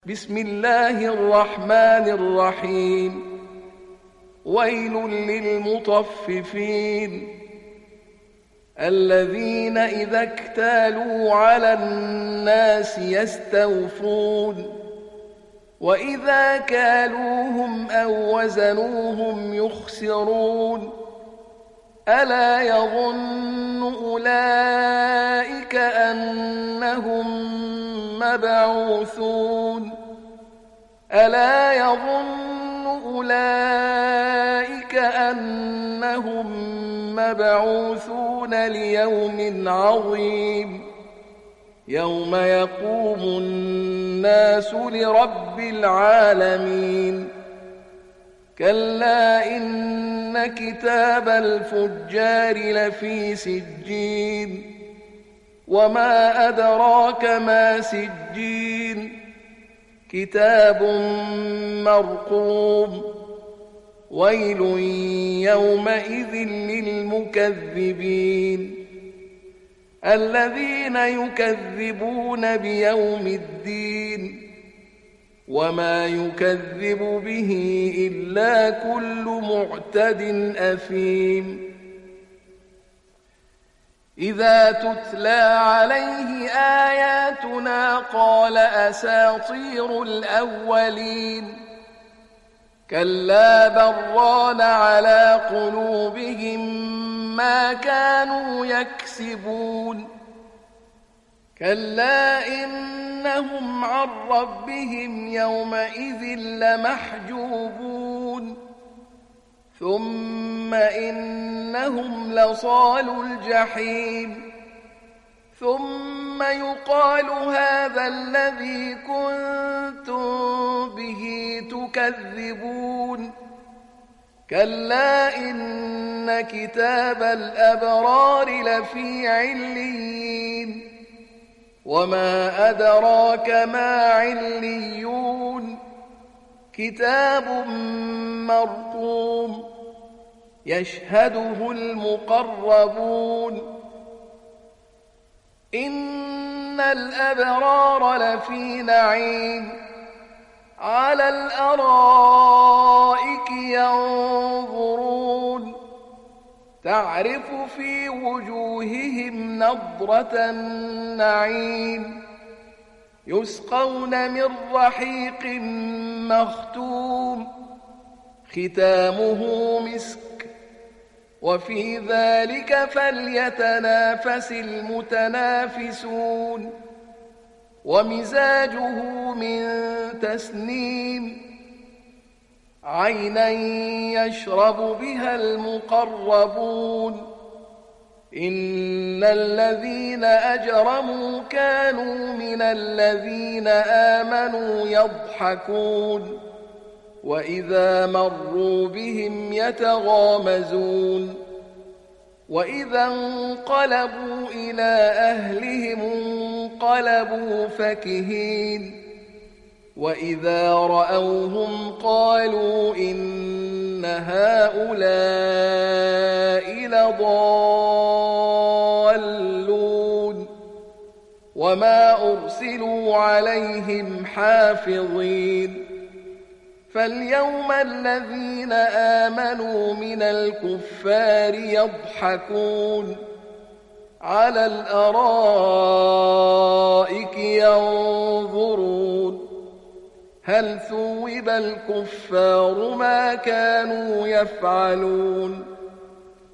بسم الله الرحمن الرحيم. ويل للمطففين الذين إذا اكتالوا على الناس يستوفون وإذا كالوهم أو وزنوهم يخسرون ألا يظن أولئك أنهم مبعوثون ألا يظن أولئك أنهم مبعوثون ليوم عظيم يوم يقوم الناس لرب العالمين كلا إن كتاب الفجار لفي سجين وما أدراك ما سجين كتاب مرقوم ويل يومئذ للمكذبين الذين يكذبون بيوم الدين وما يكذب به إلا كل معتد أثيم إذا تتلى عليه آياتنا قال أساطير الأولين كلا بران على قلوبهم ما كانوا يكسبون كلا إنهم عن ربهم يومئذ لمحجوبون ثم إنهم لصالو الجحيم ثم يقال هذا الذي كنتم به تكذبون كلا إن كتاب الأبرار لفي عليين وما أدراك ما عليون كتاب مرقوم يشهده المقربون إن الأبرار لفي نعيم على الأرائك ينظرون تعرف في وجوههم نضرة النعيم يسقون من رحيق مختوم ختامه مسك وفي ذلك فليتنافس المتنافسون ومزاجه من تسنيم عينا يشرب بها المقربون إن الذين أجرموا كانوا من الذين آمنوا يضحكون وإذا مروا بهم يتغامزون وإذا انقلبوا إلى أهلهم انقلبوا فكهين وإذا رأوهم قالوا إن هؤلاء لضالون وما أرسلوا عليهم حافظين فاليوم الذين آمنوا من الكفار يضحكون على الأرائك ينظرون هل ثوب الكفار ما كانوا يفعلون